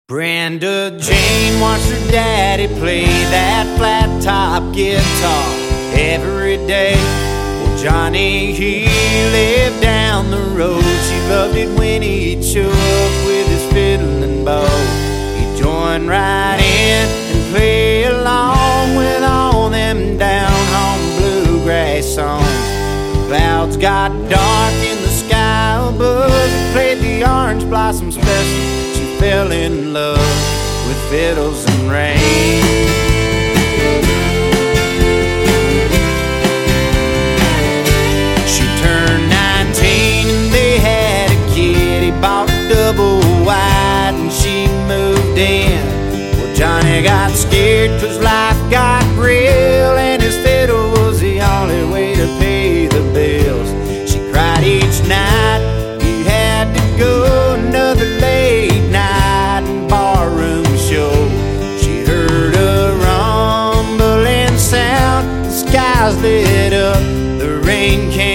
Brenda Jane watched her daddy play that flat top guitar every day. Well, Johnny, he lived down the road. She loved it when he'd show up with his fiddle and bow. He'd join right in and play along with all them down-home bluegrass songs. Clouds got dark in the sky above. He played the Orange Blossom Special. Fell in love with fiddles and rain. She turned 19 and they had a kid. He bought a double wide and she moved in. Well, Johnny got scared 'cause life got real and his fiddle was the only way to pay the bills. She cried each night he had to go. Another late night and barroom show. She heard a rumbling sound. The skies lit up. The rain came